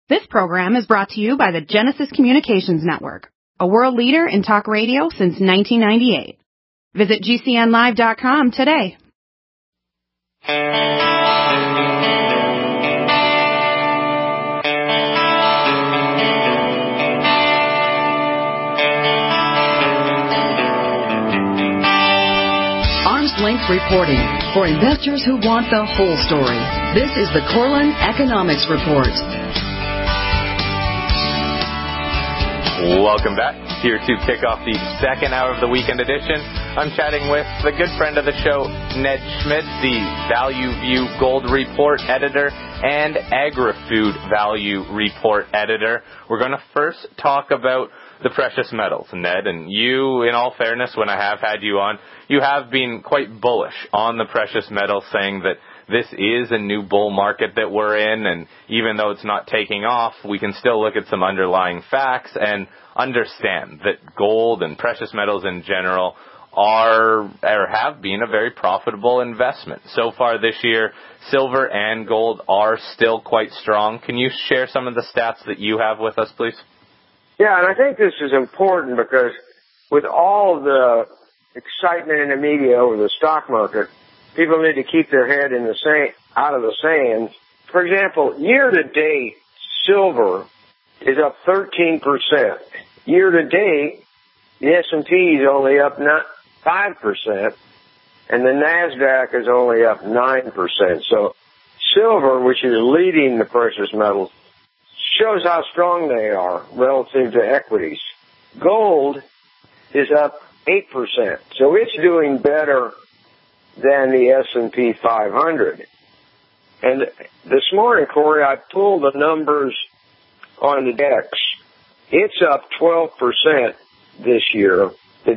This program is brought to you by the Genesis Communications Network, a world leader in talk radio since 1998. Visit GCNlive.com today. Arm's Length Reporting for investors who want the whole story. This is the Corlin Economics Report. Welcome back. Here to kick off the second hour of the weekend edition, I'm chatting with the good friend of the show, Ned Schmidt, the Value View Gold Report editor and Agri-Food Value Report editor. We're going to first talk about the precious metals, Ned, and you, in all fairness, when I have had you on, you have been quite bullish on the precious metals, saying that this is a new bull market that we're in, and even though it's not taking off, we can still look at some underlying facts and understand that gold and precious metals in general are or have been a very profitable investment. So far this year, silver and gold are still quite strong. Can you share some of the stats that you have with us, please? Yeah, and I think this is important because with all the excitement in the media over the stock market, people need to keep their head in the sand, out of the sand. For example, year-to-date, silver is up 13%. Year-to-date, the S&P is only up 5%, and the NASDAQ is only up 9%. So silver, which is leading the precious metals, shows how strong they are relative to equities. Gold is up 8%, so it's doing better than the S&P 500. And this morning, Corey, I pulled the numbers on the DEX. It's up 12% this year. The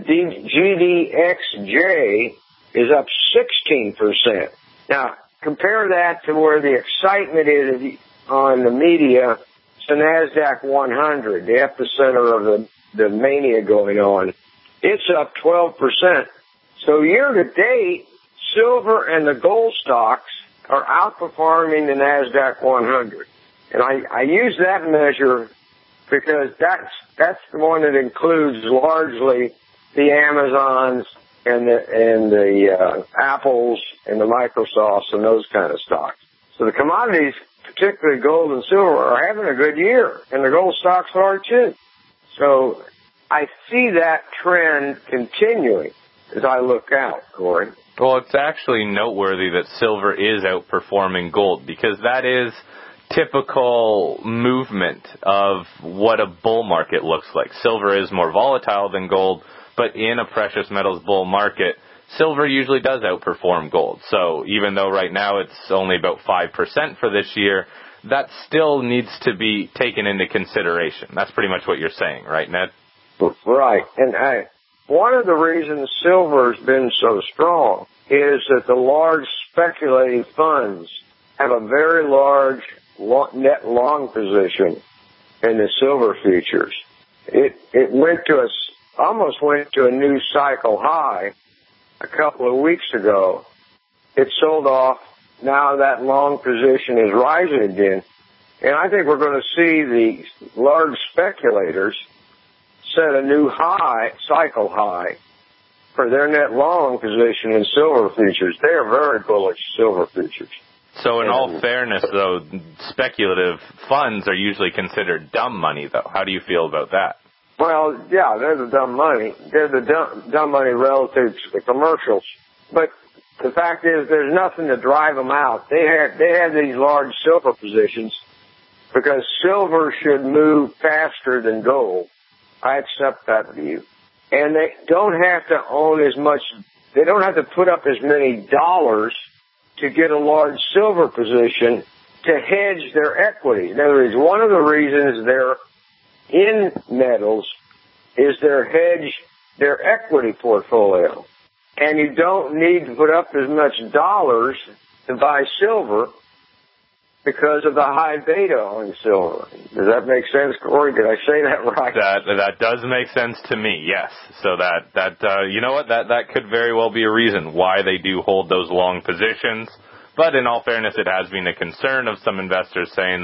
GDXJ is up 16%. Now, compare that to where the excitement is on the media. It's the NASDAQ 100, the epicenter of the mania going on. It's up 12%. So year-to-date, silver and the gold stocks are outperforming the NASDAQ 100. And I use that measure because that's the one that includes largely the Amazons and the Apples and the Microsofts and those kind of stocks. So the commodities, particularly gold and silver, are having a good year, and the gold stocks are too. So I see that trend continuing as I look out, Corey. Well, it's actually noteworthy that silver is outperforming gold, because that is typical movement of what a bull market looks like. Silver is more volatile than gold, but in a precious metals bull market, silver usually does outperform gold. So even though right now it's only about 5% for this year, that still needs to be taken into consideration. That's pretty much what you're saying, right, Ned? Right. And one of the reasons silver has been so strong is that the large speculating funds have a very large net long position in the silver futures. It almost went to a new cycle high a couple of weeks ago. It sold off. Now that long position is rising again. And I think we're going to see the large speculators set a new high, cycle high, for their net long position in silver futures. They are very bullish silver futures. So in all fairness, though, speculative funds are usually considered dumb money, though. How do you feel about that? Well, yeah, they're the dumb money. They're the dumb money relative to the commercials. But the fact is there's nothing to drive them out. They have these large silver positions because silver should move faster than gold. I accept that view. And they don't have to own as much, they don't have to put up as many dollars to get a large silver position to hedge their equity. In other words, one of the reasons they're in metals is their equity portfolio. And you don't need to put up as much dollars to buy silver because of the high beta on silver. Does that make sense, Corey? Did I say that right? That does make sense to me, yes. So that you know what, that could very well be a reason why they do hold those long positions. But in all fairness, it has been a concern of some investors saying that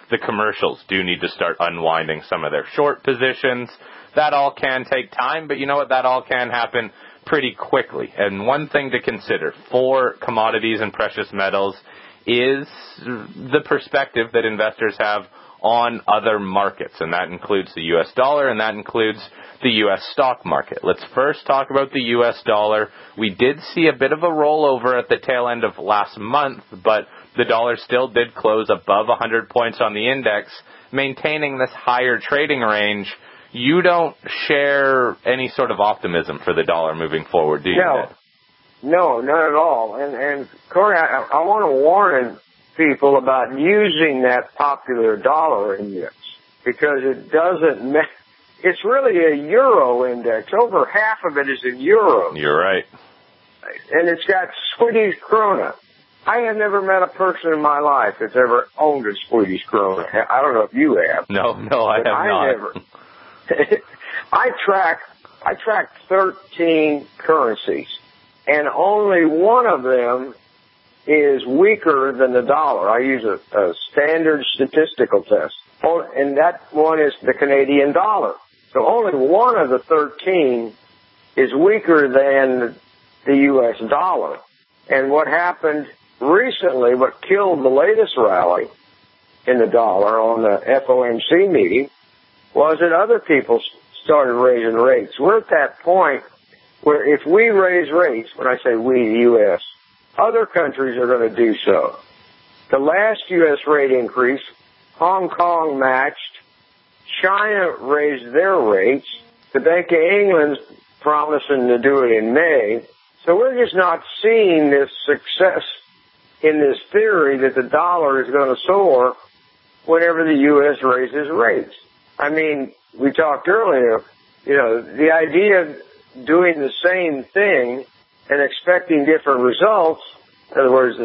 the commercials do need to start unwinding some of their short positions. That all can take time, but you know what? That all can happen pretty quickly. And one thing to consider for commodities and precious metals is the perspective that investors have on other markets, and that includes the U.S. dollar, and that includes the U.S. stock market. Let's first talk about the U.S. dollar. We did see a bit of a rollover at the tail end of last month, but the dollar still did close above 100 points on the index, maintaining this higher trading range. You don't share any sort of optimism for the dollar moving forward, do you? No, not at all. And Corey, I want to warn people about using that popular dollar index because it doesn't. It's really a euro index. Over half of it is in euros. You're right. And it's got Swedish krona. I have never met a person in my life that's ever owned a Swedish krona. I don't know if you have. No, I have not. Never. I track 13 currencies, and only one of them is weaker than the dollar. I use a standard statistical test, and that one is the Canadian dollar. So only one of the 13 is weaker than the U.S. dollar. And what happened recently, what killed the latest rally in the dollar on the FOMC meeting, was that other people started raising rates. We're at that point where if we raise rates, when I say we, the U.S., other countries are going to do so. The last U.S. rate increase, Hong Kong matched. China raised their rates. The Bank of England's promising to do it in May. So we're just not seeing this success in this theory that the dollar is going to soar whenever the U.S. raises rates. I mean, we talked earlier, the idea of doing the same thing and expecting different results, in other words,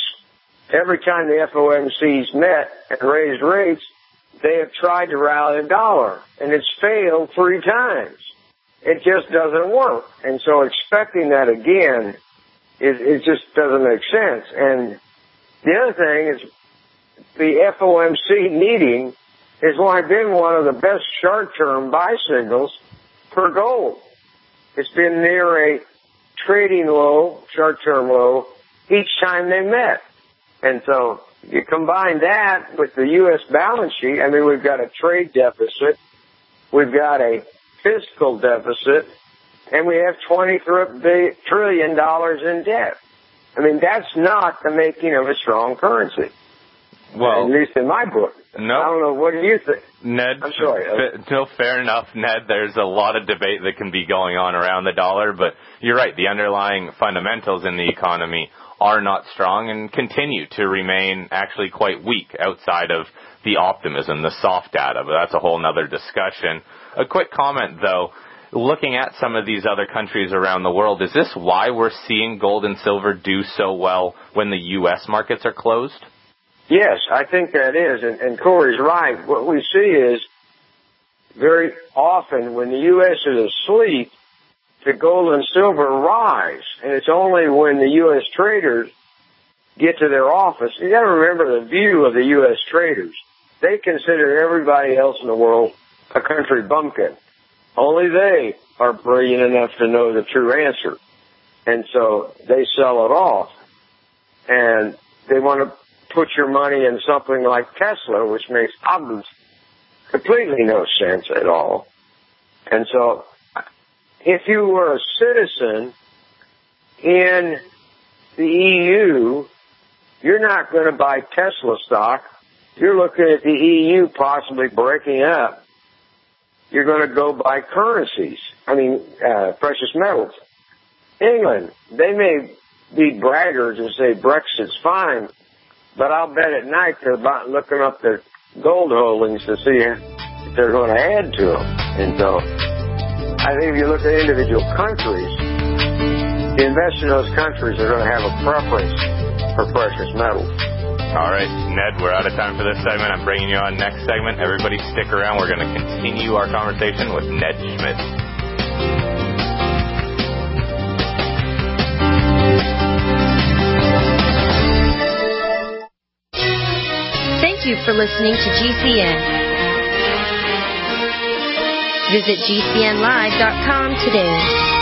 every time the FOMC's met and raised rates, they have tried to rally the dollar, and it's failed 3 times. It just doesn't work. And so expecting that again, it just doesn't make sense. And the other thing is the FOMC meeting has only been one of the best short-term buy signals for gold. It's been near a trading low, short-term low, each time they met. And so you combine that with the U.S. balance sheet. I mean, we've got a trade deficit. We've got a fiscal deficit. And we have $23 trillion in debt. I mean, that's not the making of a strong currency. Well, at least in my book. No. I don't know. What do you think? Ned, I'm sorry. No, fair enough, Ned. There's a lot of debate that can be going on around the dollar, but you're right. The underlying fundamentals in the economy are not strong and continue to remain actually quite weak outside of the optimism, the soft data, but that's a whole nother discussion. A quick comment, though. Looking at some of these other countries around the world, is this why we're seeing gold and silver do so well when the U.S. markets are closed? Yes, I think that is, and Corey's right. What we see is very often when the U.S. is asleep, the gold and silver rise, and it's only when the U.S. traders get to their office. You got to remember the view of the U.S. traders. They consider everybody else in the world a country bumpkin. Only they are brilliant enough to know the true answer, and so they sell it off, and they want to put your money in something like Tesla, which makes completely no sense at all. And so if you were a citizen in the EU, you're not going to buy Tesla stock. You're looking at the EU possibly breaking up. You're going to go buy currencies. Precious metals. England, they may be braggarts and say Brexit's fine, but I'll bet at night they're about looking up their gold holdings to see if they're going to add to them. And so I think if you look at individual countries, the investors in those countries are going to have a preference for precious metals. All right, Ned, we're out of time for this segment. I'm bringing you on next segment. Everybody stick around. We're going to continue our conversation with Ned Schmidt. Thank you for listening to GCN. Visit GCNlive.com today.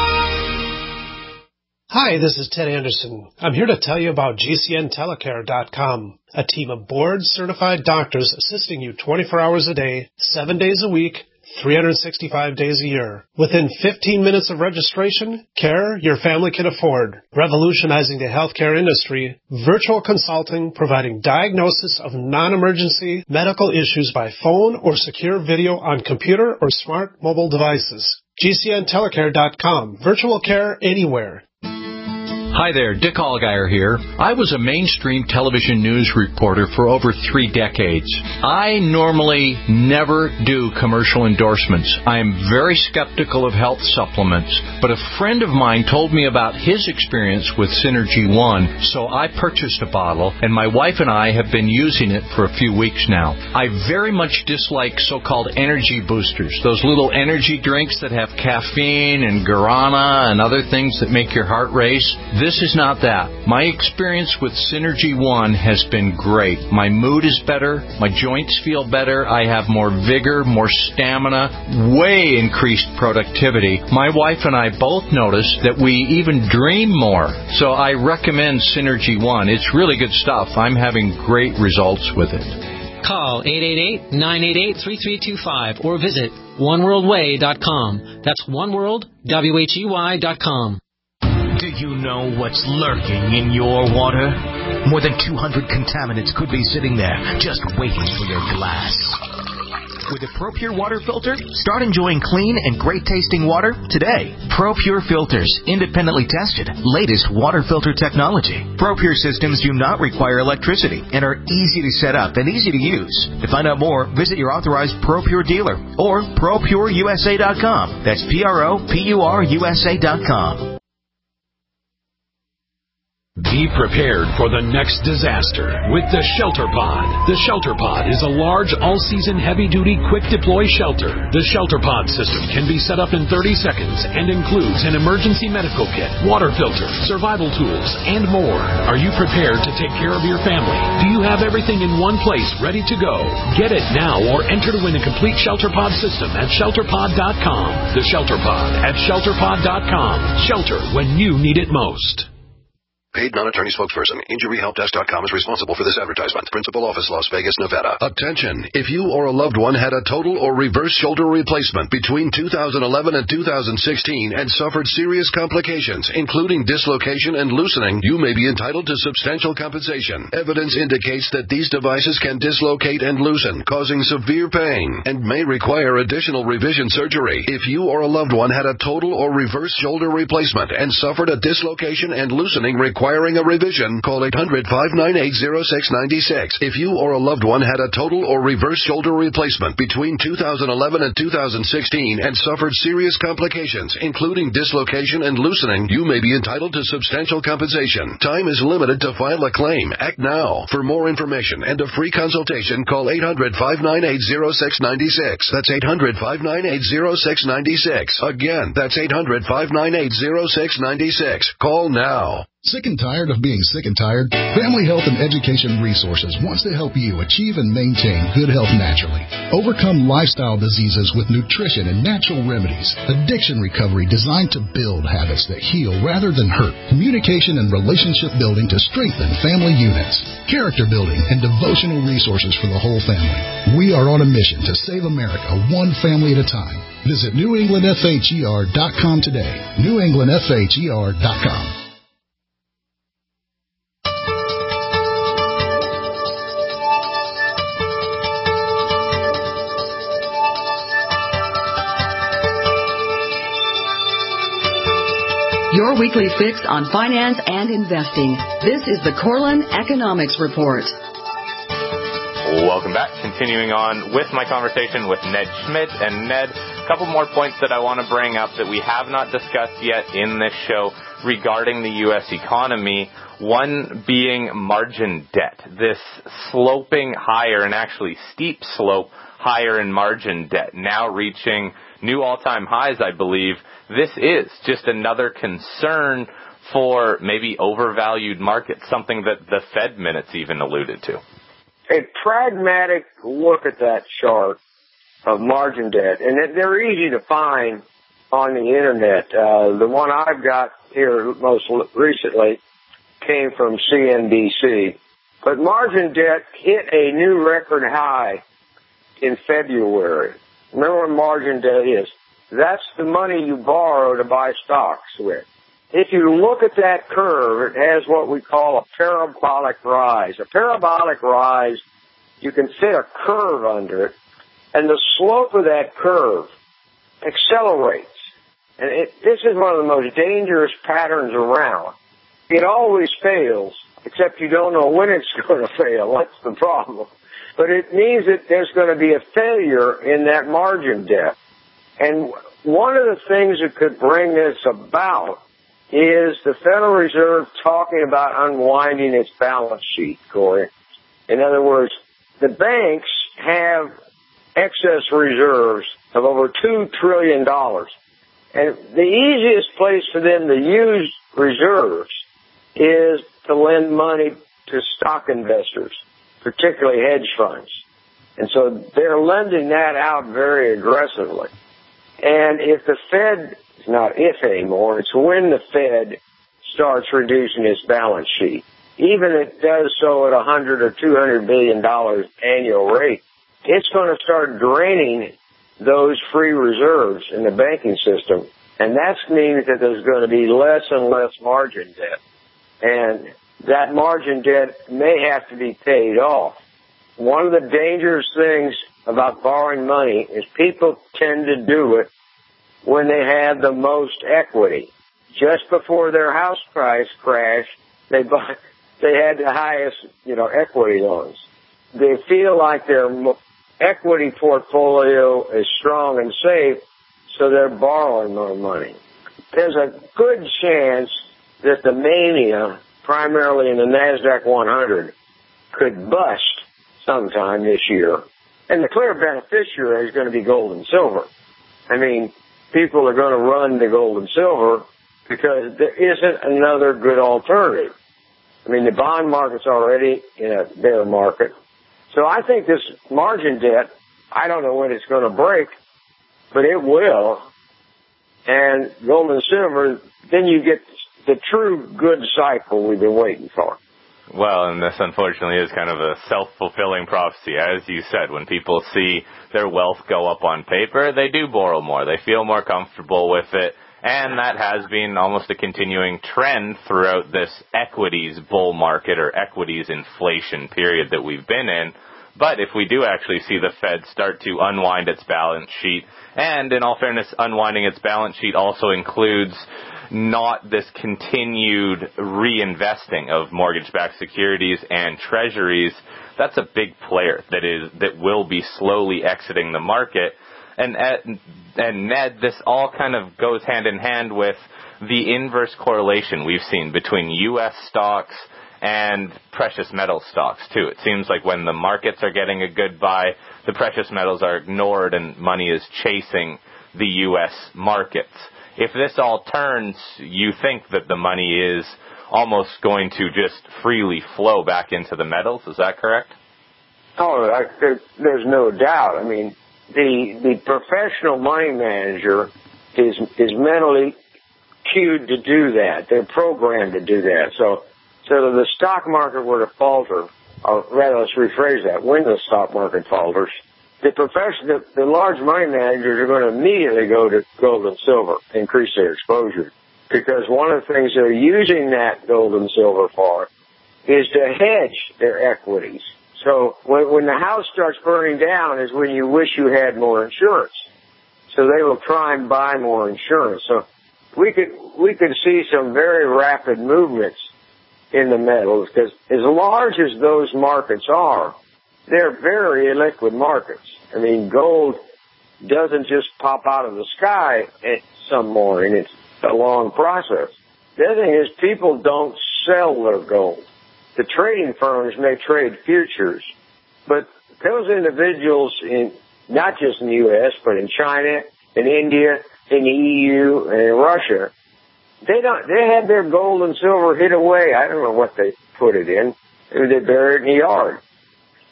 Hi, this is Ted Anderson. I'm here to tell you about GCNtelecare.com, a team of board-certified doctors assisting you 24 hours a day, 7 days a week, 365 days a year. Within 15 minutes of registration, care your family can afford. Revolutionizing the healthcare industry, virtual consulting providing diagnosis of non-emergency medical issues by phone or secure video on computer or smart mobile devices. GCNtelecare.com. Virtual care anywhere. Hi there, Dick Allgaier here. I was a mainstream television news reporter for over 3 decades. I normally never do commercial endorsements. I am very skeptical of health supplements, but a friend of mine told me about his experience with Synergy One, so I purchased a bottle, and my wife and I have been using it for a few weeks now. I very much dislike so-called energy boosters, those little energy drinks that have caffeine and guarana and other things that make your heart race. This is not that. My experience with Synergy One has been great. My mood is better. My joints feel better. I have more vigor, more stamina, way increased productivity. My wife and I both noticed that we even dream more. So I recommend Synergy One. It's really good stuff. I'm having great results with it. Call 888-988-3325 or visit oneworldway.com. That's oneworldwhey.com. Do you know what's lurking in your water? More than 200 contaminants could be sitting there, just waiting for your glass. With a ProPure water filter, start enjoying clean and great-tasting water today. ProPure filters, independently tested, latest water filter technology. ProPure systems do not require electricity and are easy to set up and easy to use. To find out more, visit your authorized ProPure dealer or ProPureUSA.com. That's ProPureUSA.com. Be prepared for the next disaster with the Shelter Pod. The Shelter Pod is a large, all-season, heavy-duty, quick-deploy shelter. The Shelter Pod system can be set up in 30 seconds and includes an emergency medical kit, water filter, survival tools, and more. Are you prepared to take care of your family? Do you have everything in one place ready to go? Get it now or enter to win a complete Shelter Pod system at ShelterPod.com. The Shelter Pod at ShelterPod.com. Shelter when you need it most. Paid non-attorney spokesperson. InjuryHelpDesk.com is responsible for this advertisement. Principal office, Las Vegas, Nevada. Attention! If you or a loved one had a total or reverse shoulder replacement between 2011 and 2016 and suffered serious complications, including dislocation and loosening, you may be entitled to substantial compensation. Evidence indicates that these devices can dislocate and loosen, causing severe pain, and may require additional revision surgery. If you or a loved one had a total or reverse shoulder replacement and suffered a dislocation and loosening requiring a revision, call 800-598-0696. If you or a loved one had a total or reverse shoulder replacement between 2011 and 2016 and suffered serious complications, including dislocation and loosening, you may be entitled to substantial compensation. Time is limited to file a claim. Act now. For more information and a free consultation, call 800-598-0696. That's 800-598-0696. Again, that's 800-598-0696. Call now. Sick and tired of being sick and tired? Family Health and Education Resources wants to help you achieve and maintain good health naturally. Overcome lifestyle diseases with nutrition and natural remedies. Addiction recovery designed to build habits that heal rather than hurt. Communication and relationship building to strengthen family units. Character building and devotional resources for the whole family. We are on a mission to save America one family at a time. Visit NewEnglandFHER.com today. NewEnglandFHER.com. Your weekly fix on finance and investing. This is the Corlin Economics Report. Welcome back. Continuing on with my conversation with Ned Schmidt. And Ned, a couple more points that I want to bring up that we have not discussed yet in this show regarding the U.S. economy. One being margin debt. This sloping higher, and actually steep slope higher in margin debt, now reaching new all-time highs, I believe. This is just another concern for maybe overvalued markets, something that the Fed minutes even alluded to. a pragmatic look at that chart of margin debt, and they're easy to find on the internet. The one I've got here most recently came from CNBC. But margin debt hit a new record high in February. Remember what margin debt is? That's the money you borrow to buy stocks with. If you look at that curve, it has what we call a parabolic rise. A parabolic rise, you can fit a curve under it, and the slope of that curve accelerates. And this is one of the most dangerous patterns around. It always fails, except you don't know when it's going to fail. That's the problem. But it means that there's going to be a failure in that margin debt. And one of the things that could bring this about is the Federal Reserve talking about unwinding its balance sheet, Corey. In other words, the banks have excess reserves of over $2 trillion. And the easiest place for them to use reserves is to lend money to stock investors, particularly hedge funds. And so they're lending that out very aggressively. And if the Fed, it's not if anymore, it's when the Fed starts reducing its balance sheet, even if it does so at $100 or $200 billion annual rate, it's going to start draining those free reserves in the banking system. And that means that there's going to be less and less margin debt. And that margin debt may have to be paid off. One of the dangerous things about borrowing money is people tend to do it when they have the most equity. Just before their house price crashed, they had the highest, equity loans. They feel like their equity portfolio is strong and safe, so they're borrowing more money. There's a good chance that the mania, primarily in the NASDAQ 100, could bust sometime this year. And the clear beneficiary is going to be gold and silver. I mean, people are going to run to gold and silver because there isn't another good alternative. I mean, the bond market's already in a bear market. So I think this margin debt, I don't know when it's going to break, but it will. And gold and silver, then you get the true good cycle we've been waiting for. Well, and this unfortunately is kind of a self-fulfilling prophecy. As you said, when people see their wealth go up on paper, they do borrow more. They feel more comfortable with it. And that has been almost a continuing trend throughout this equities bull market or equities inflation period that we've been in. But if we do actually see the Fed start to unwind its balance sheet, and in all fairness, unwinding its balance sheet also includes not this continued reinvesting of mortgage-backed securities and treasuries, that's a big player that will be slowly exiting the market. And Ned, this all kind of goes hand in hand with the inverse correlation we've seen between U.S. stocks and precious metal stocks, too. It seems like when the markets are getting a good buy, the precious metals are ignored and money is chasing the U.S. markets. If this all turns, you think that the money is almost going to just freely flow back into the metals. Is that correct? Oh, there's no doubt. I mean, the professional money manager is mentally cued to do that. They're programmed to do that. So if the stock market were to falter, or rather, let's rephrase that, when the stock market falters, the large money managers are going to immediately go to gold and silver, increase their exposure. Because one of the things they're using that gold and silver for is to hedge their equities. So when the house starts burning down is when you wish you had more insurance. So they will try and buy more insurance. So we could see some very rapid movements in the metals, because as large as those markets are, they're very illiquid markets. I mean, gold doesn't just pop out of the sky some morning. It's a long process. The other thing is people don't sell their gold. The trading firms may trade futures, but those individuals not just in the U.S., but in China, in India, in the EU, and in Russia, they have their gold and silver hid away. I don't know what they put it in. Maybe they bury it in the yard.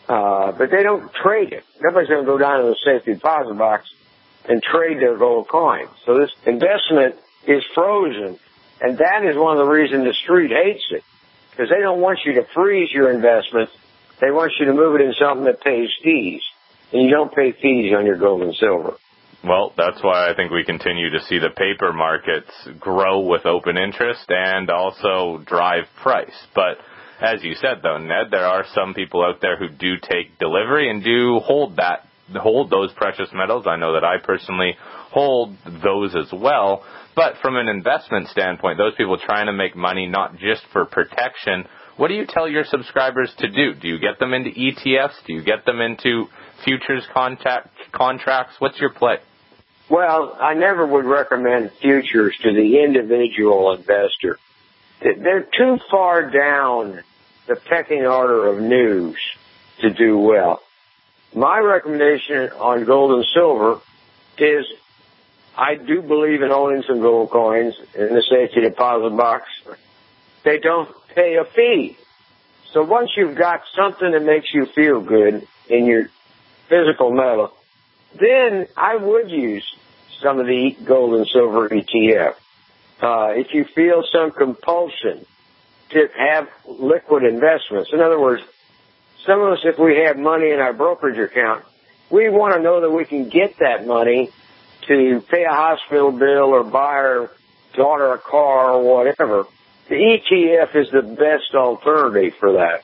But they don't trade it. Nobody's going to go down to the safety deposit box and trade their gold coin. So this investment is frozen, and that is one of the reasons the street hates it, because they don't want you to freeze your investment. They want you to move it in something that pays fees, and you don't pay fees on your gold and silver. Well, that's why I think we continue to see the paper markets grow with open interest and also drive price. But as you said, though, Ned, there are some people out there who do take delivery and do hold those precious metals. I know that I personally hold those as well. But from an investment standpoint, those people trying to make money not just for protection, what do you tell your subscribers to do? Do you get them into ETFs? Do you get them into futures contracts? What's your play? Well, I never would recommend futures to the individual investor. They're too far down the pecking order of news to do well. My recommendation on gold and silver is I do believe in owning some gold coins in the safety deposit box. They don't pay a fee. So once you've got something that makes you feel good in your physical metal, then I would use some of the gold and silver ETF. If you feel some compulsion to have liquid investments, in other words, some of us, if we have money in our brokerage account, we want to know that we can get that money to pay a hospital bill or buy our daughter a car or whatever. The ETF is the best alternative for that.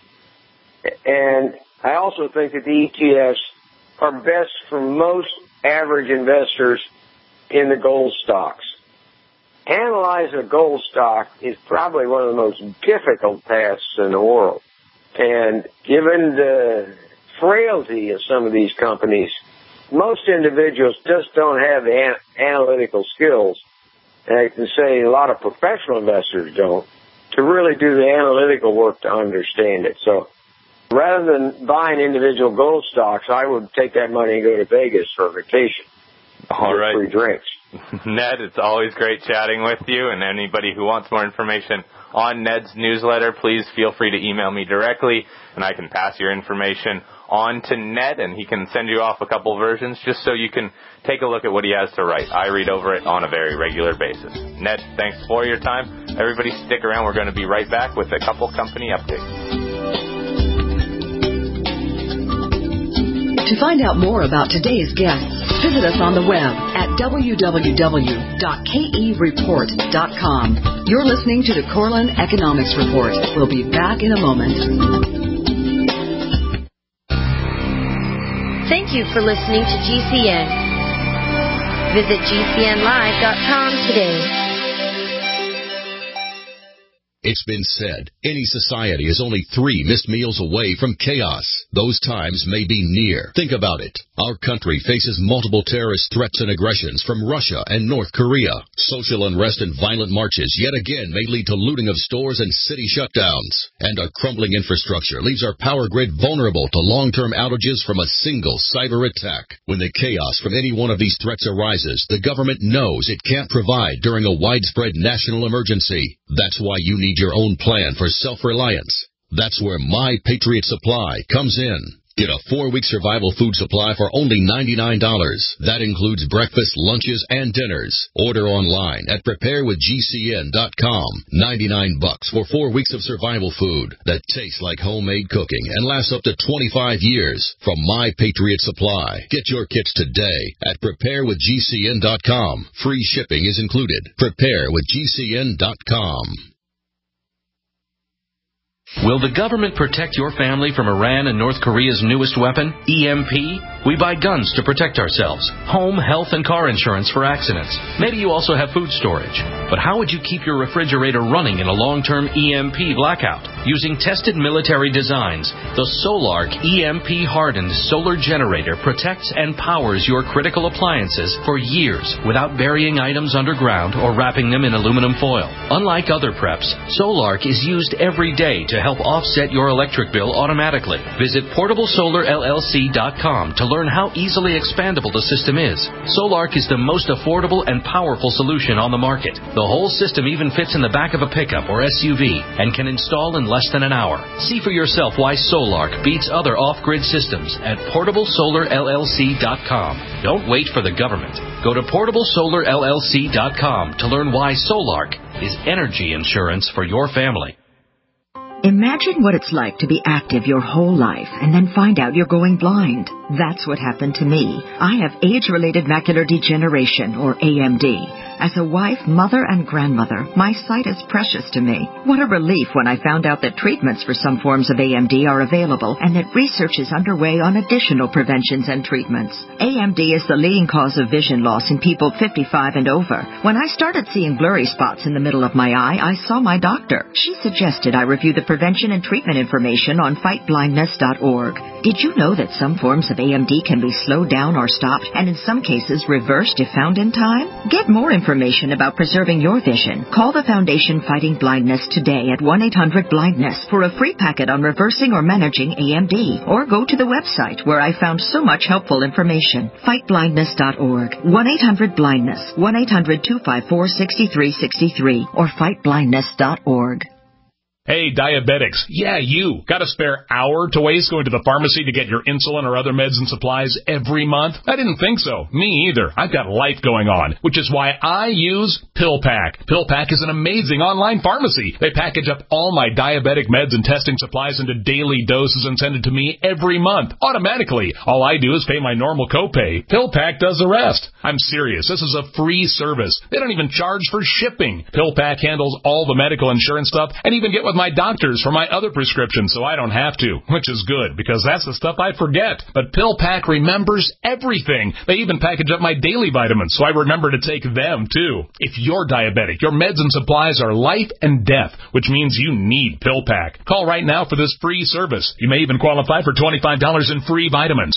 And I also think that the ETFs are best for most average investors in the gold stocks. Analyzing a gold stock is probably one of the most difficult tasks in the world. And given the frailty of some of these companies, most individuals just don't have the analytical skills, and I can say a lot of professional investors don't, to really do the analytical work to understand it. So rather than buying individual gold stocks, I would take that money and go to Vegas for a vacation. All right. Free drinks. Ned, it's always great chatting with you, and anybody who wants more information on Ned's newsletter, please feel free to email me directly, and I can pass your information on to Ned, and he can send you off a couple versions just so you can take a look at what he has to write. I read over it on a very regular basis. Ned, thanks for your time. Everybody stick around. We're going to be right back with a couple company updates. To find out more about today's guests, visit us on the web at www.kereport.com. You're listening to the Corlin Economics Report. We'll be back in a moment. Thank you for listening to GCN. Visit GCNlive.com today. It's been said, any society is only 3 missed meals away from chaos. Those times may be near. Think about it. Our country faces multiple terrorist threats and aggressions from Russia and North Korea. Social unrest and violent marches yet again may lead to looting of stores and city shutdowns. And a crumbling infrastructure leaves our power grid vulnerable to long-term outages from a single cyber attack. When the chaos from any one of these threats arises, the government knows it can't provide during a widespread national emergency. That's why you need your own plan for self-reliance. That's where My Patriot Supply comes in. Get a 4-week survival food supply for only $99. That includes breakfast, lunches, and dinners. Order online at preparewithgcn.com. $99 for 4 weeks of survival food that tastes like homemade cooking and lasts up to 25 years from My Patriot Supply. Get your kits today at preparewithgcn.com. Free shipping is included. Preparewithgcn.com. Will the government protect your family from Iran and North Korea's newest weapon, EMP? We buy guns to protect ourselves, home, health, and car insurance for accidents. Maybe you also have food storage. But how would you keep your refrigerator running in a long-term EMP blackout? Using tested military designs, the Solark EMP-hardened solar generator protects and powers your critical appliances for years without burying items underground or wrapping them in aluminum foil. Unlike other preps, Solark is used every day to to help offset your electric bill automatically. Visit PortableSolarLLC.com to learn how easily expandable the system is. Solark is the most affordable and powerful solution on the market. The whole system even fits in the back of a pickup or SUV and can install in less than an hour. See for yourself why Solark beats other off-grid systems at PortableSolarLLC.com. Don't wait for the government. Go to PortableSolarLLC.com to learn why Solark is energy insurance for your family. Imagine what it's like to be active your whole life and then find out you're going blind. That's what happened to me. I have age-related macular degeneration, or AMD. As a wife, mother, and grandmother, my sight is precious to me. What a relief when I found out that treatments for some forms of AMD are available and that research is underway on additional preventions and treatments. AMD is the leading cause of vision loss in people 55 and over. When I started seeing blurry spots in the middle of my eye, I saw my doctor. She suggested I review the prevention and treatment information on fightblindness.org. Did you know that some forms of AMD can be slowed down or stopped, and in some cases reversed if found in time? Get more information about preserving your vision. Call the Foundation Fighting Blindness today at 1-800-BLINDNESS for a free packet on reversing or managing AMD. Or go to the website where I found so much helpful information. Fightblindness.org. 1-800-BLINDNESS. 1-800-254-6363 or fightblindness.org. Hey, diabetics. Yeah, you. Got a spare hour to waste going to the pharmacy to get your insulin or other meds and supplies every month? I didn't think so. Me either. I've got life going on, which is why I use PillPack. PillPack is an amazing online pharmacy. They package up all my diabetic meds and testing supplies into daily doses and send it to me every month, automatically. All I do is pay my normal copay. PillPack does the rest. I'm serious. This is a free service. They don't even charge for shipping. PillPack handles all the medical insurance stuff and even get with my doctors for my other prescriptions so I don't have to, which is good because that's the stuff I forget. But PillPack remembers everything. They even package up my daily vitamins so I remember to take them too. If you're diabetic, your meds and supplies are life and death, which means you need PillPack. Call right now for this free service. You may even qualify for $25 in free vitamins.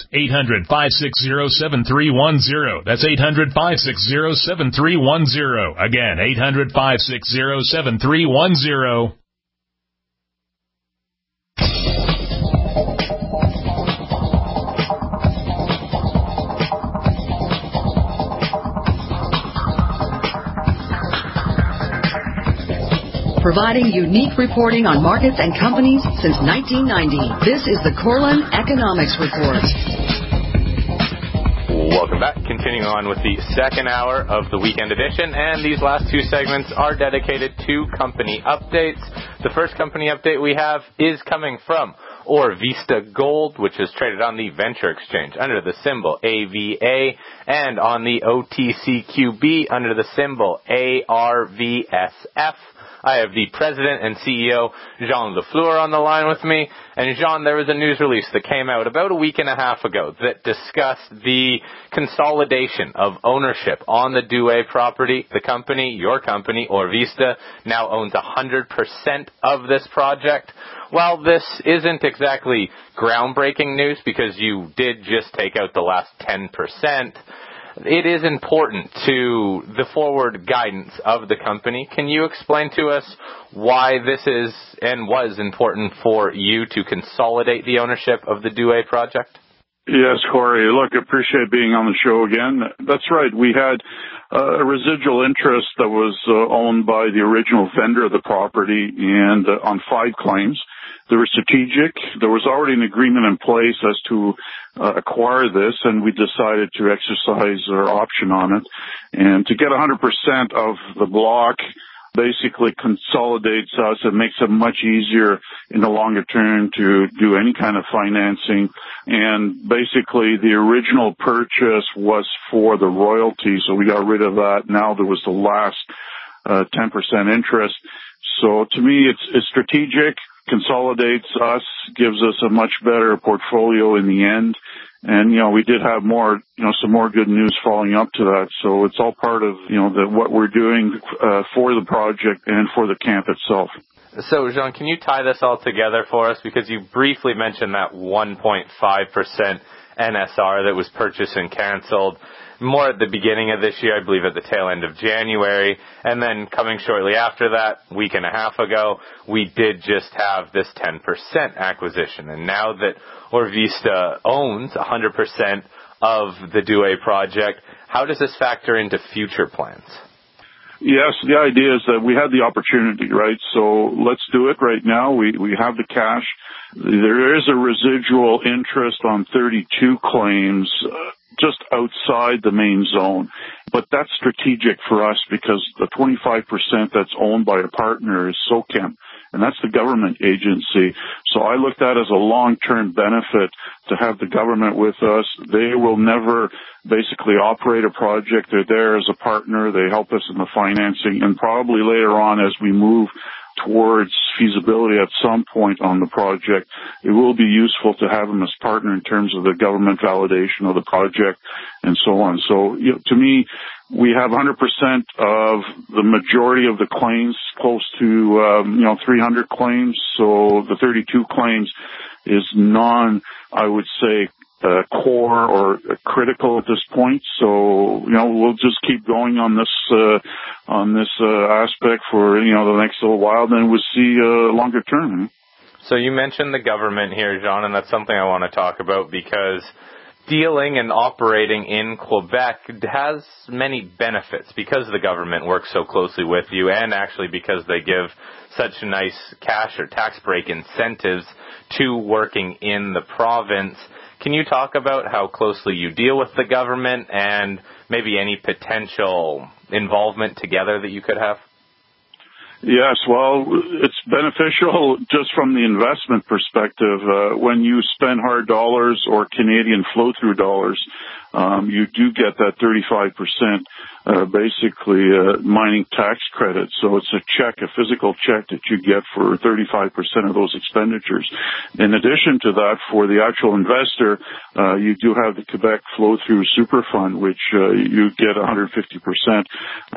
800-560-7310. That's 800-560-7310. Again, 800-560-7310. Providing unique reporting on markets and companies since 1990. This is the Corlin Economics Report. Welcome back. Continuing on with the second hour of the weekend edition, and these last two segments are dedicated to company updates. The first company update we have is coming from Orvista Gold, which is traded on the Venture Exchange under the symbol AVA and on the OTCQB under the symbol ARVSF. I have the president and CEO, Jean Lafleur, on the line with me. And Jean, there was a news release that came out about a week and a half ago that discussed the consolidation of ownership on the Douai property. The company, your company, Orvista, now owns 100% of this project. While this isn't exactly groundbreaking news because you did just take out the last 10%, it is important to the forward guidance of the company. Can you explain to us why this is and was important for you to consolidate the ownership of the Douai project? Yes, Corey. Look, I appreciate being on the show again. That's right. We had a residual interest that was owned by the original vendor of the property and on 5 claims. They were strategic. There was already an agreement in place as to acquire this, and we decided to exercise our option on it. And to get 100% of the block basically consolidates us. It makes it much easier in the longer term to do any kind of financing. And basically the original purchase was for the royalty, so we got rid of that. Now there was the last 10% interest. So to me, it's strategic, consolidates us, gives us a much better portfolio in the end. And, we did have more, some more good news following up to that. So it's all part of, what we're doing for the project and for the camp itself. So, Jean, can you tie this all together for us? Because you briefly mentioned that 1.5% NSR that was purchased and canceled more at the beginning of this year, I believe at the tail end of January. And then coming shortly after that, week and a half ago, we did just have this 10% acquisition. And now that Orvista owns 100% of the Douay project, how does this factor into future plans? Yes, the idea is that we had the opportunity, right? So let's do it right now. We have the cash. There is a residual interest on 32 claims just outside the main zone. But that's strategic for us because the 25% that's owned by a partner is SOCAM, and that's the government agency. So I looked at it as a long-term benefit to have the government with us. They will never basically operate a project. They're there as a partner. They help us in the financing, and probably later on as we move towards feasibility at some point on the project, it will be useful to have them as partner in terms of the government validation of the project and so on. So, to me, we have 100% of the majority of the claims, close to 300 claims. So the 32 claims is I would say, core or critical at this point. So, we'll just keep going on this aspect for, the next little while. Then we'll see longer term. So you mentioned the government here, Jean, and that's something I want to talk about because dealing and operating in Quebec has many benefits because the government works so closely with you and actually because they give such nice cash or tax break incentives to working in the province. Can you talk about how closely you deal with the government and maybe any potential involvement together that you could have? Yes, well, it's beneficial just from the investment perspective. When you spend hard dollars or Canadian flow-through dollars, you do get that 35% basically mining tax credit. So it's a physical check that you get for 35% of those expenditures. In addition to that, for the actual investor, you do have the Quebec flow-through super fund, which you get 150%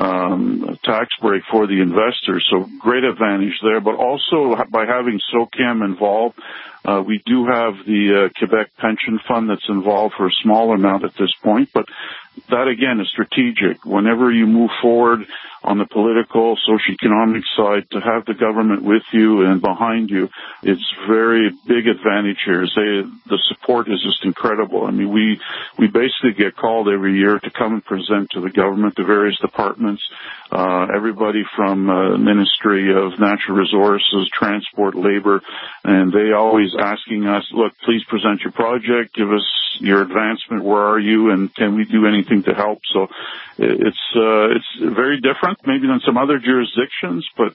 tax break for the investor. So great advantage there. But also by having SOCAM involved, we do have the Quebec pension fund that's involved for a small amount at this point, but that again is strategic. Whenever you move forward on the political, socioeconomic side, to have the government with you and behind you, it's very big advantage here. The support is just incredible. I mean, we basically get called every year to come and present to the government, the various departments, everybody from Ministry of Natural Resources, Transport, Labor, and they always asking us, look, please present your project, give us your advancement, where are you, and can we do anything to help? So it's very different maybe than some other jurisdictions, but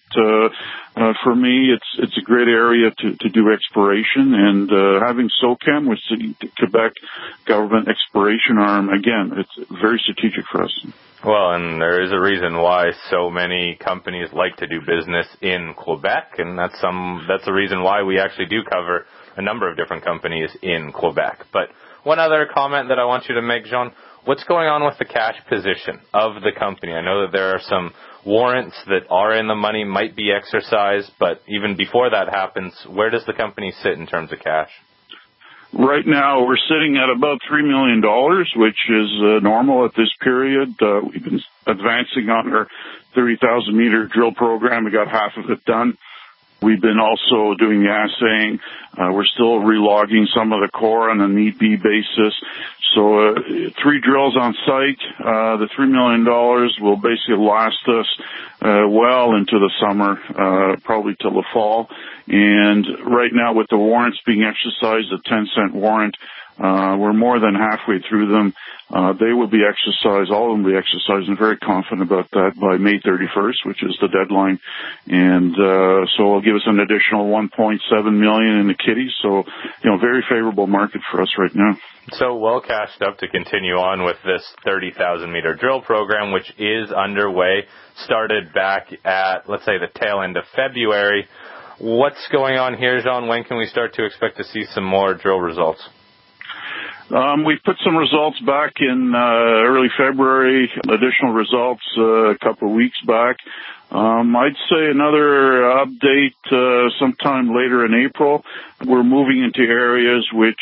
for me it's a great area to do exploration, and having SOCAM, which is the Quebec government exploration arm, again, it's very strategic for us. Well, and there is a reason why so many companies like to do business in Quebec, and that's the reason why we actually do cover a number of different companies in Quebec. But one other comment that I want you to make, Jean, what's going on with the cash position of the company? I know that there are some warrants that are in the money, might be exercised, but even before that happens, where does the company sit in terms of cash? Right now, we're sitting at about $3 million, which is normal at this period. We've been advancing on our 30,000-meter drill program. We got half of it done. We've been also doing the assaying. We're still relogging some of the core on a need-be basis. So 3 drills on site. The $3 million will basically last us well into the summer, probably till the fall. And right now, with the warrants being exercised, a 10-cent warrant, we're more than halfway through them. They will be exercised, all of them will be exercised. I'm very confident about that by May 31st, which is the deadline. And so it'll give us an additional $1.7 million in the kitty. So, very favorable market for us right now. So well cashed up to continue on with this 30,000-meter drill program, which is underway, started back at, let's say, the tail end of February. What's going on here, Jean? When can we start to expect to see some more drill results? We've put some results back in early February, additional results a couple of weeks back. I'd say another update sometime later in April. We're moving into areas which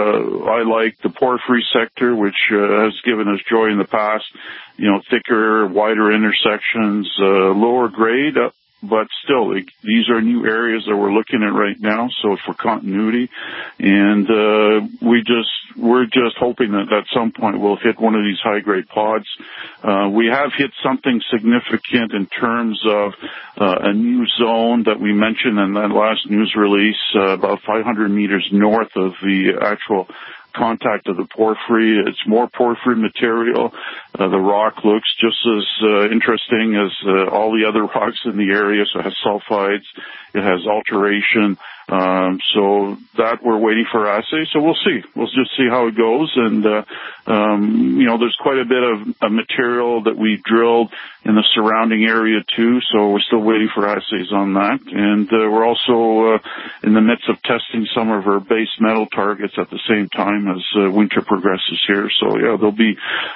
I like, the porphyry sector, which has given us joy in the past. Thicker, wider intersections, lower grade, but still, these are new areas that we're looking at right now, so for continuity. And we're just hoping that at some point we'll hit one of these high-grade pods. We have hit something significant in terms of a new zone that we mentioned in that last news release, about 500 meters north of the actual contact of the porphyry. It's more porphyry material. The rock looks just as interesting as all the other rocks in the area. So it has sulfides. It has alteration. So that we're waiting for assays. So we'll see. We'll just see how it goes. And, there's quite a bit of material that we drilled in the surrounding area too. So we're still waiting for assays on that. And, we're also, in the midst of testing some of our base metal targets at the same time as winter progresses here. So yeah, there'll be,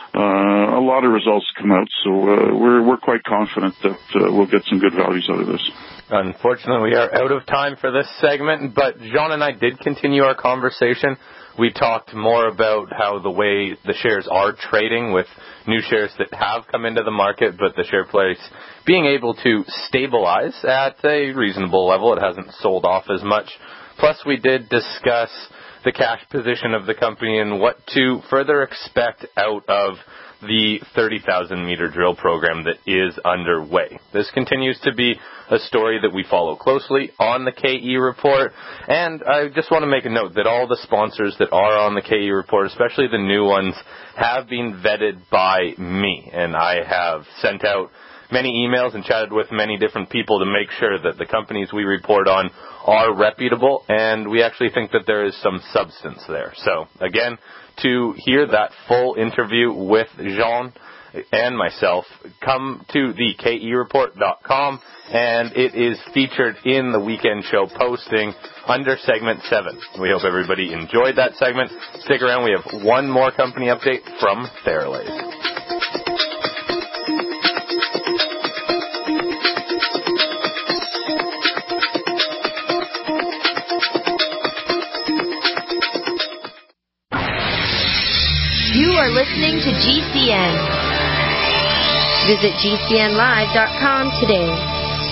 a lot of results come out. So, we're quite confident that, we'll get some good values out of this. Unfortunately, we are out of time for this segment, but Jean and I did continue our conversation. We talked more about how the way the shares are trading with new shares that have come into the market, but the share price being able to stabilize at a reasonable level. It hasn't sold off as much. Plus, we did discuss the cash position of the company and what to further expect out of the 30,000-meter drill program that is underway. This continues to be a story that we follow closely on the KE report, and I just want to make a note that all the sponsors that are on the KE report, especially the new ones, have been vetted by me, and I have sent out many emails and chatted with many different people to make sure that the companies we report on are reputable, and we actually think that there is some substance there. So, again, to hear that full interview with Jean and myself, come to the KEReport.com, and it is featured in the weekend show posting under segment 7. We hope everybody enjoyed that segment. Stick around, we have one more company update from Theralase. You are listening to GCN. Visit GCNlive.com today.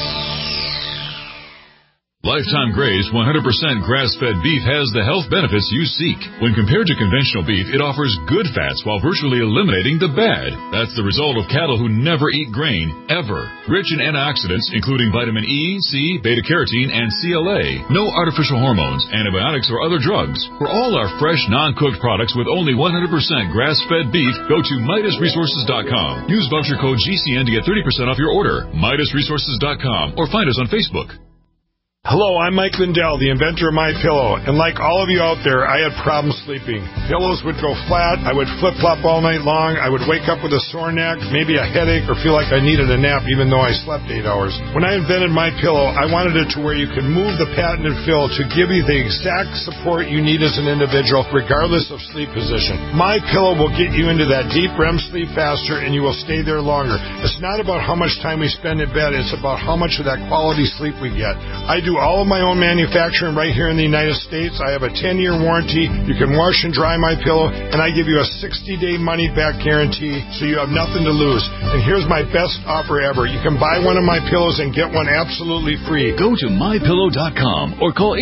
Lifetime Graze 100% grass-fed beef has the health benefits you seek. When compared to conventional beef, it offers good fats while virtually eliminating the bad. That's the result of cattle who never eat grain, ever. Rich in antioxidants, including vitamin E, C, beta-carotene, and CLA. No artificial hormones, antibiotics, or other drugs. For all our fresh, non-cooked products with only 100% grass-fed beef, go to MidasResources.com. Use voucher code GCN to get 30% off your order. MidasResources.com, or find us on Facebook. Hello, I'm Mike Lindell, the inventor of MyPillow, and like all of you out there, I had problems sleeping. Pillows would go flat, I would flip-flop all night long, I would wake up with a sore neck, maybe a headache, or feel like I needed a nap even though I slept 8 hours. When I invented MyPillow, I wanted it to where you could move the patented fill to give you the exact support you need as an individual, regardless of sleep position. MyPillow will get you into that deep REM sleep faster, and you will stay there longer. It's not about how much time we spend in bed, it's about how much of that quality sleep we get. I do all of my own manufacturing right here in the United States. I have a 10-year warranty. You can wash and dry my pillow, and I give you a 60-day money-back guarantee, so you have nothing to lose. And here's my best offer ever. You can buy one of my pillows and get one absolutely free. Go to MyPillow.com or call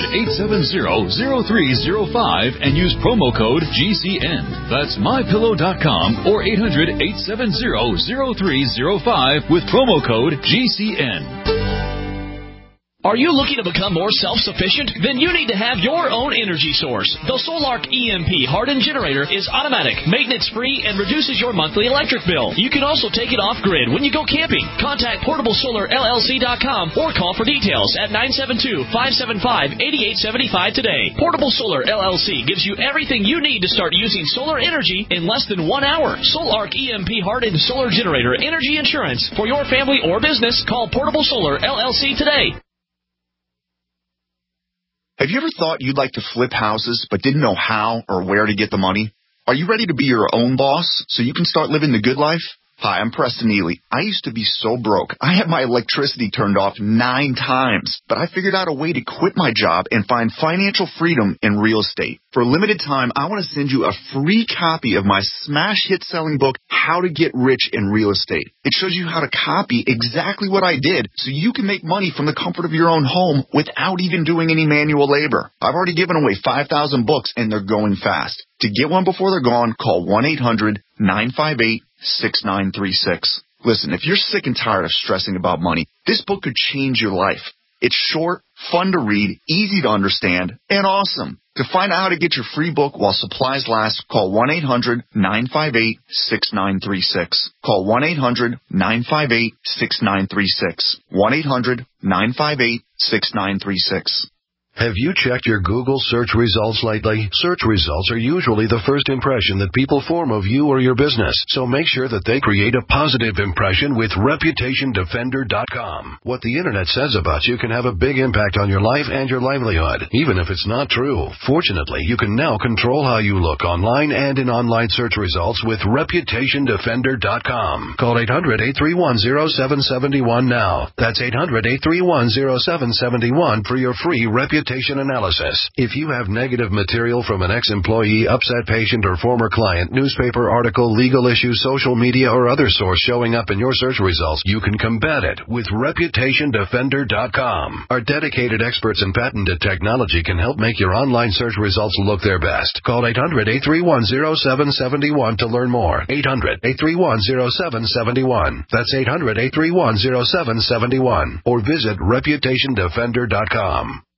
800-870-0305 and use promo code GCN. That's MyPillow.com or 800-870-0305 with promo code GCN. Are you looking to become more self-sufficient? Then you need to have your own energy source. The Solark EMP hardened generator is automatic, maintenance-free, and reduces your monthly electric bill. You can also take it off-grid when you go camping. Contact PortableSolarLLC.com or call for details at 972-575-8875 today. Portable Solar LLC gives you everything you need to start using solar energy in less than 1 hour. Solark EMP hardened solar generator energy insurance for your family or business. Call Portable Solar LLC today. Have you ever thought you'd like to flip houses but didn't know how or where to get the money? Are you ready to be your own boss so you can start living the good life? Hi, I'm Preston Neely. I used to be so broke. I had my electricity turned off 9 times, but I figured out a way to quit my job and find financial freedom in real estate. For a limited time, I want to send you a free copy of my smash hit selling book, How to Get Rich in Real Estate. It shows you how to copy exactly what I did so you can make money from the comfort of your own home without even doing any manual labor. I've already given away 5,000 books and they're going fast. To get one before they're gone, call 1-800-958-6936. Listen, if you're sick and tired of stressing about money, this book could change your life. It's short, fun to read, easy to understand, and awesome. To find out how to get your free book while supplies last, call 1-800-958-6936. Call 1-800-958-6936. 1-800-958-6936. Have you checked your Google search results lately? Search results are usually the first impression that people form of you or your business, so make sure that they create a positive impression with ReputationDefender.com. What the Internet says about you can have a big impact on your life and your livelihood, even if it's not true. Fortunately, you can now control how you look online and in online search results with ReputationDefender.com. Call 800-831-0771 now. That's 800-831-0771 for your free reputation analysis. If you have negative material from an ex-employee, upset patient, or former client, newspaper article, legal issue, social media, or other source showing up in your search results, you can combat it with ReputationDefender.com. Our dedicated experts in patented technology can help make your online search results look their best. Call 800-831-0771 to learn more. 800-831-0771. That's 800-831-0771. Or visit ReputationDefender.com.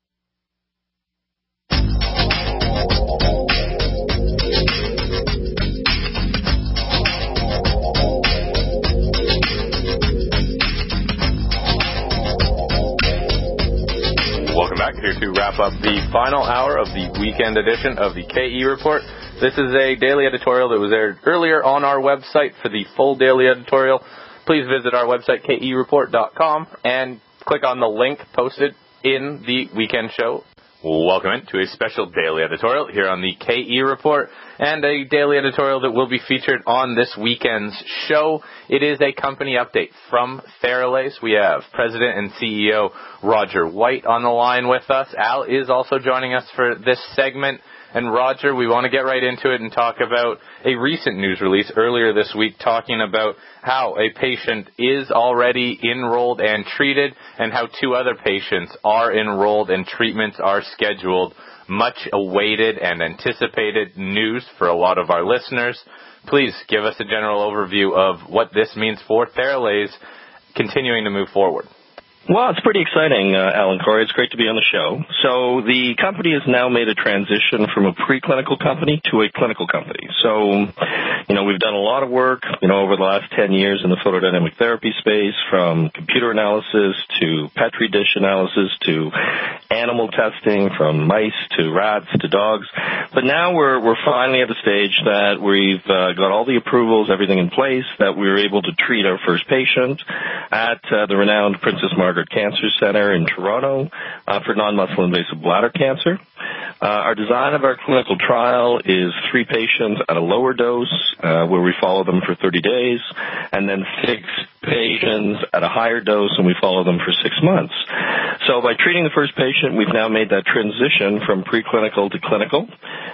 Welcome back here to wrap up the final hour of the weekend edition of the KE Report. This is a daily editorial that was aired earlier on our website. For the full daily editorial, please visit our website, kereport.com, and click on the link posted in the weekend show. Welcome to a special daily editorial here on the KE Report, and a daily editorial that will be featured on this weekend's show. It is a company update from Theralase. We have President and CEO Roger White on the line with us. Al is also joining us for this segment. And Roger, we want to get right into it and talk about a recent news release earlier this week talking about how a patient is already enrolled and treated and how 2 other patients are enrolled and treatments are scheduled. Much awaited and anticipated news for a lot of our listeners. Please give us a general overview of what this means for Theralase continuing to move forward. Well, it's pretty exciting, Alan Corey. It's great to be on the show. So the company has now made a transition from a preclinical company to a clinical company. So, we've done a lot of work, over the last 10 years in the photodynamic therapy space, from computer analysis to Petri dish analysis to animal testing, from mice to rats to dogs. But now we're finally at the stage that we've got all the approvals, everything in place, that we were able to treat our first patient at the renowned Princess Margaret Cancer Center in Toronto for non-muscle invasive bladder cancer. Our design of our clinical trial is 3 patients at a lower dose where we follow them for 30 days, and then 6 patients at a higher dose, and we follow them for 6 months. So by treating the first patient, we've now made that transition from preclinical to clinical.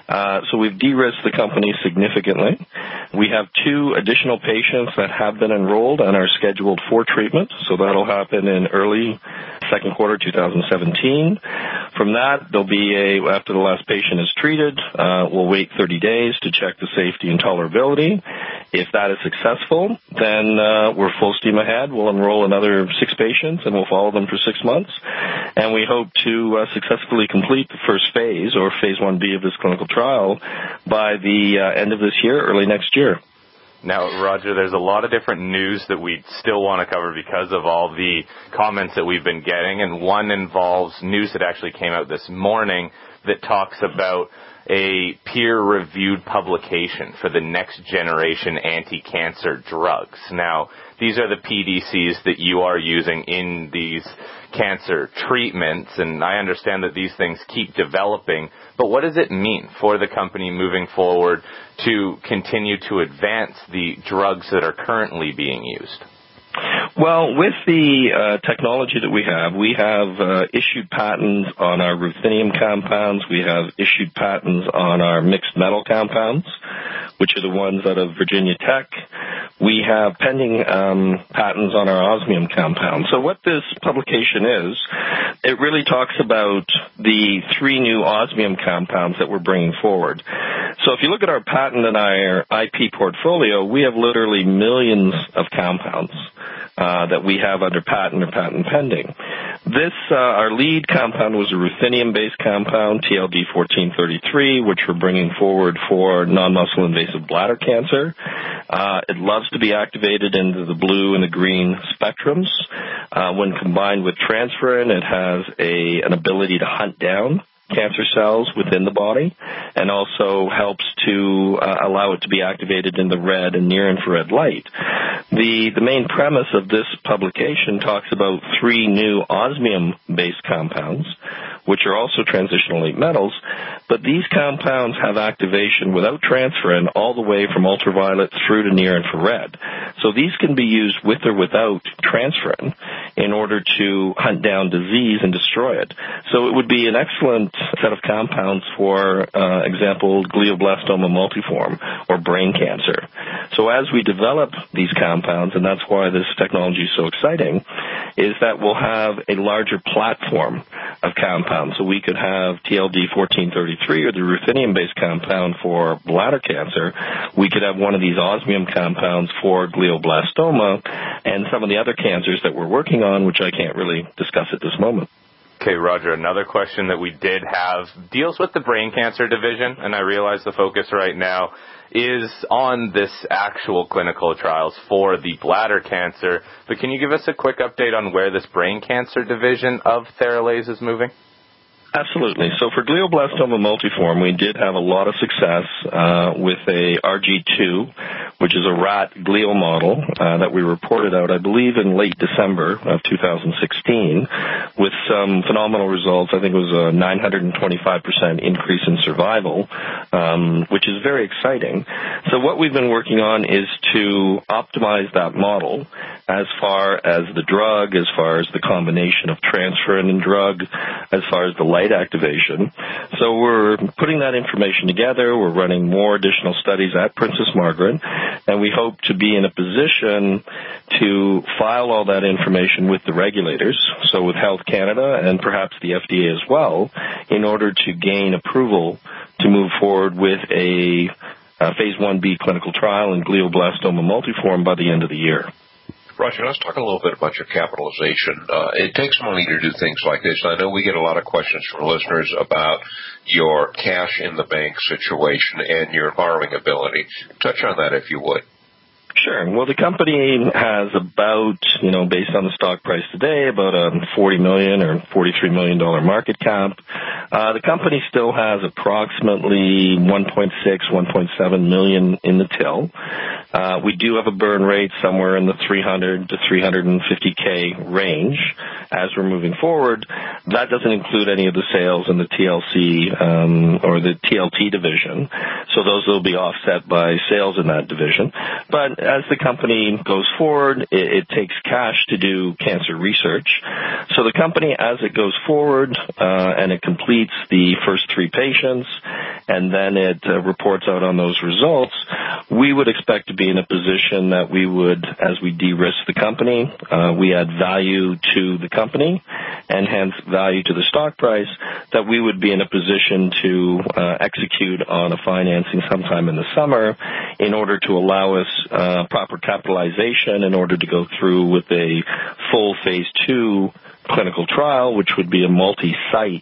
So we've de-risked the company significantly. We have 2 additional patients that have been enrolled and are scheduled for treatment, so that'll happen in early second quarter 2017. From that, there'll be after the last patient is treated, we'll wait 30 days to check the safety and tolerability. If that is successful, then we're full steam ahead. We'll enroll another 6 patients, and we'll follow them for 6 months. And we hope to successfully complete the first phase, or phase 1B of this clinical trial, by the end of this year, early next year. Now, Roger, there's a lot of different news that we still want to cover because of all the comments that we've been getting, and one involves news that actually came out this morning that talks about a peer-reviewed publication for the next generation anti-cancer drugs. Now, these are the PDCs that you are using in these cancer treatments, and I understand that these things keep developing, but what does it mean for the company moving forward to continue to advance the drugs that are currently being used? Well, with the technology that we have issued patents on our ruthenium compounds. We have issued patents on our mixed metal compounds, which are the ones out of Virginia Tech. We have pending patents on our osmium compound. So what this publication is, it really talks about the 3 new osmium compounds that we're bringing forward. So if you look at our patent and our IP portfolio, we have literally millions of compounds that we have under patent or patent pending. This, our lead compound was a ruthenium-based compound, TLD-1433, which we're bringing forward for non-muscle invasive bladder cancer. It loves to be activated into the blue and the green spectrums. When combined with transferrin, it has an ability to hunt down cancer cells within the body, and also helps to allow it to be activated in the red and near-infrared light. The main premise of this publication talks about 3 new osmium-based compounds, which are also transitional metals, but these compounds have activation without transferrin all the way from ultraviolet through to near-infrared. So these can be used with or without transferrin in order to hunt down disease and destroy it. So it would be an excellent set of compounds for example, glioblastoma multiforme or brain cancer. So as we develop these compounds, and that's why this technology is so exciting, is that we'll have a larger platform of compounds. So we could have TLD-1433 or the ruthenium-based compound for bladder cancer. We could have one of these osmium compounds for glioblastoma and some of the other cancers that we're working on, which I can't really discuss at this moment. Okay, Roger, another question that we did have deals with the brain cancer division, and I realize the focus right now is on this actual clinical trials for the bladder cancer, but can you give us a quick update on where this brain cancer division of Theralase is moving? Absolutely. So for glioblastoma multiforme, we did have a lot of success with a RG2, which is a rat glial model that we reported out, I believe, in late December of 2016, with some phenomenal results. I think it was a 925% increase in survival, which is very exciting. So what we've been working on is to optimize that model as far as the drug, as far as the combination of transferrin and drug, as far as the light activation. So we're putting that information together. We're running more additional studies at Princess Margaret, and we hope to be in a position to file all that information with the regulators, so with Health Canada and perhaps the FDA as well, in order to gain approval to move forward with a Phase 1B clinical trial in glioblastoma multiforme by the end of the year. Roger, let's talk a little bit about your capitalization. It takes money to do things like this. I know we get a lot of questions from listeners about your cash in the bank situation and your borrowing ability. Touch on that if you would. Sure. Well, the company has about, based on the stock price today, about a $40 million or $43 million market cap. The company still has approximately $1.6, $1.7 million in the till. We do have a burn rate somewhere in the $300 to $350K range as we're moving forward. That doesn't include any of the sales in the TLC or the TLT division. So those will be offset by sales in that division. But as the company goes forward, it takes cash to do cancer research. So the company, as it goes forward and it completes the first 3 patients, and then it reports out on those results, we would expect to be in a position that we would, as we de-risk the company, we add value to the company and hence value to the stock price, that we would be in a position to execute on a financing sometime in the summer in order to allow us proper capitalization in order to go through with a full Phase 2 clinical trial, which would be a multi-site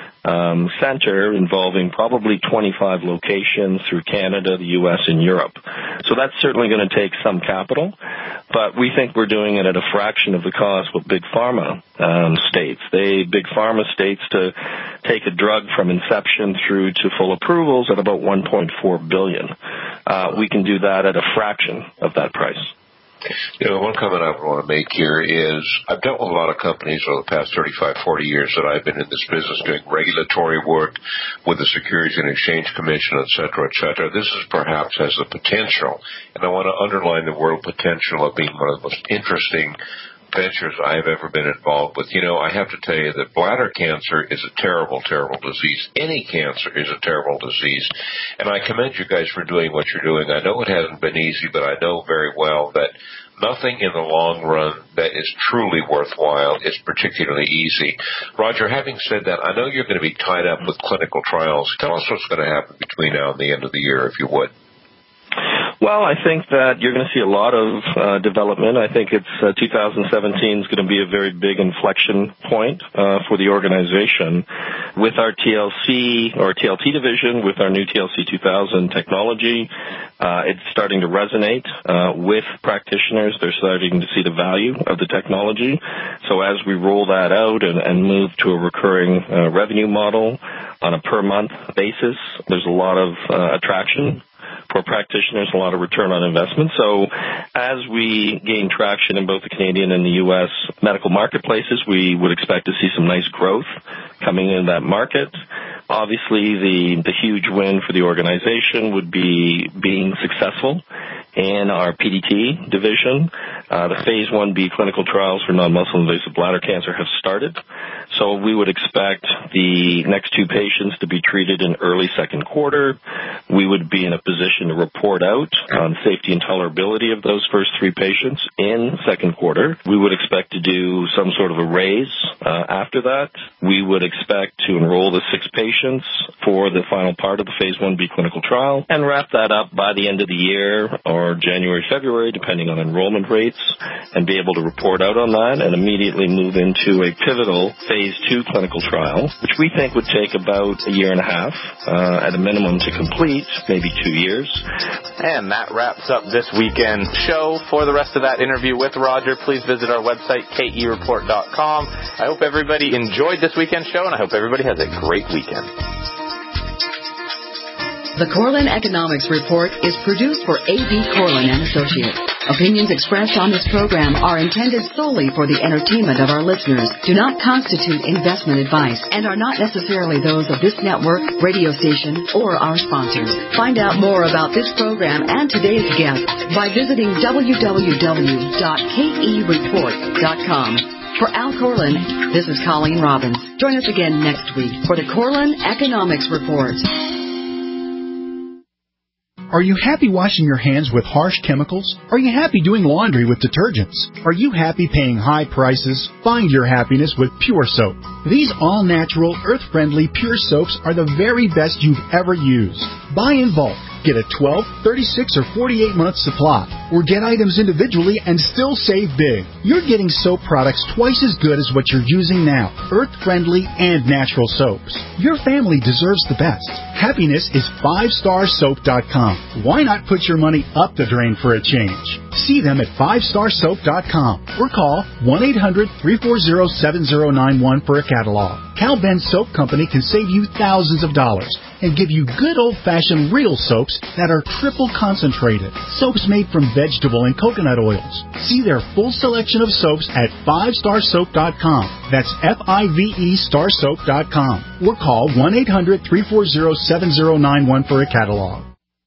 center involving probably 25 locations through Canada, the U.S., and Europe. So that's certainly going to take some capital, but we think we're doing it at a fraction of the cost what Big Pharma states. Big Pharma states to take a drug from inception through to full approvals at about $1.4 billion. We can do that at a fraction of that price. One comment I want to make here is I've dealt with a lot of companies over the past 35, 40 years that I've been in this business doing regulatory work with the Securities and Exchange Commission, et cetera, et cetera. This is perhaps has the potential, and I want to underline the word potential of being one of the most interesting ventures I have ever been involved with. I have to tell you that bladder cancer is a terrible, terrible disease. Any cancer is a terrible disease. And I commend you guys for doing what you're doing. I know it hasn't been easy, but I know very well that nothing in the long run that is truly worthwhile is particularly easy. Roger, having said that, I know you're going to be tied up with clinical trials. Tell us what's going to happen between now and the end of the year, if you would. Well, I think that you're going to see a lot of development. I think 2017 is going to be a very big inflection point for the organization. With our TLC or TLT division, with our new TLC 2000 technology, it's starting to resonate with practitioners. They're starting to see the value of the technology. So as we roll that out and move to a recurring revenue model on a per-month basis, there's a lot of attraction for practitioners, a lot of return on investment. So as we gain traction in both the Canadian and the U.S. medical marketplaces, we would expect to see some nice growth coming in that market. Obviously, the huge win for the organization would be being successful in our PDT division. The Phase 1B clinical trials for non-muscle invasive bladder cancer have started. So we would expect the next 2 patients to be treated in early second quarter. We would be in a position to report out on safety and tolerability of those first 3 patients in second quarter. We would expect to do some sort of a raise after that. We would expect to enroll the 6 patients for the final part of the Phase 1B clinical trial and wrap that up by the end of the year or January, February, depending on enrollment rates, and be able to report out on that and immediately move into a pivotal Phase 2 clinical trial, which we think would take about a year and a half at a minimum to complete, maybe 2 years. And that wraps up this weekend show. For the rest of that interview with Roger, please visit our website, kereport.com. I hope everybody enjoyed this weekend show, and I hope everybody has a great weekend. The Corlin Economics Report is produced for A.B. Corlin & Associates. Opinions expressed on this program are intended solely for the entertainment of our listeners, do not constitute investment advice, and are not necessarily those of this network, radio station, or our sponsors. Find out more about this program and today's guest by visiting www.kereport.com. For Al Corlin, this is Colleen Robbins. Join us again next week for the Corlin Economics Report. Are you happy washing your hands with harsh chemicals? Are you happy doing laundry with detergents? Are you happy paying high prices? Find your happiness with Pure Soap. These all-natural, earth-friendly Pure Soaps are the very best you've ever used. Buy in bulk. Get a 12, 36, or 48-month supply, or get items individually and still save big. You're getting soap products twice as good as what you're using now, earth-friendly and natural soaps. Your family deserves the best. Happiness is 5starsoap.com. Why not put your money up the drain for a change? See them at 5starsoap.com or call 1-800-340-7091 for a catalog. Cal Ben Soap Company can save you thousands of dollars and give you good old-fashioned real soaps that are triple concentrated. Soaps made from vegetable and coconut oils. See their full selection of soaps at 5starsoap.com. That's F-I-V-E starsoap.com. Or call 1-800-340-7091 for a catalog.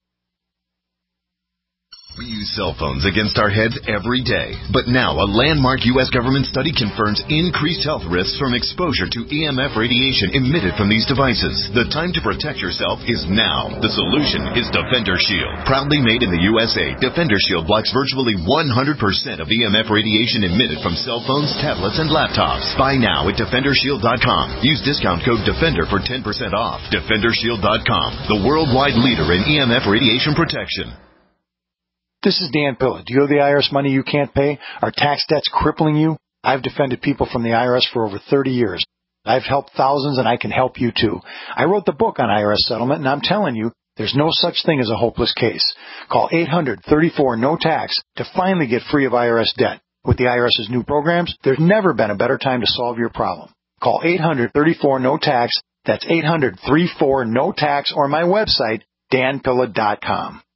We use cell phones against our heads every day. But now a landmark U.S. government study confirms increased health risks from exposure to EMF radiation emitted from these devices. The time to protect yourself is now. The solution is Defender Shield. Proudly made in the USA, Defender Shield blocks virtually 100% of EMF radiation emitted from cell phones, tablets, and laptops. Buy now at DefenderShield.com. Use discount code DEFENDER for 10% off. DefenderShield.com, the worldwide leader in EMF radiation protection. This is Dan Pilla. Do you owe the IRS money you can't pay? Are tax debts crippling you? I've defended people from the IRS for over 30 years. I've helped thousands, and I can help you too. I wrote the book on IRS settlement, and I'm telling you, There's no such thing as a hopeless case. Call 800-34-NO-TAX to finally get free of IRS debt. With the IRS's new programs, there's never been a better time to solve your problem. Call 800-34-NO-TAX. That's 800-34-NO-TAX or my website, danpilla.com.